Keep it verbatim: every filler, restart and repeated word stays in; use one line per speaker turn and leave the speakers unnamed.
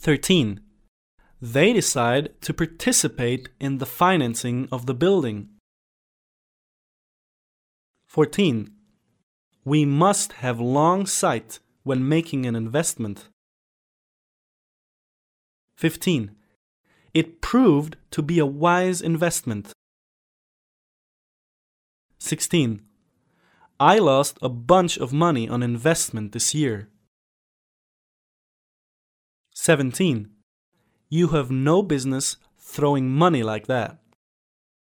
thirteen. They decide to participate in the financing of the building. fourteen. We must have long sight when making an investment. fifteen. It proved to be a wise investment. sixteen. I lost a bunch of money on investment this year. seventeen. You have no business throwing money like that.